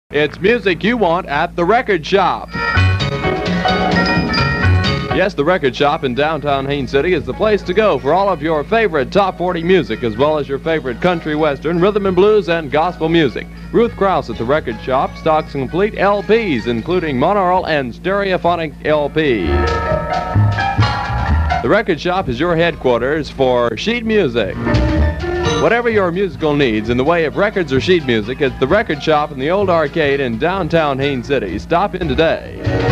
It's music you want at the Record Shop. Yes, the Record Shop in downtown Haines City is the place to go for all of your favorite top 40 music, as well as your favorite country, western, rhythm and blues, and gospel music. Ruth Krause at the Record Shop stocks complete LPs, including monaural and stereophonic LP. The Record Shop is your headquarters for sheet music. Whatever your musical needs in the way of records or sheet music, it's the Record Shop in the Old Arcade in downtown Haines City. Stop in today.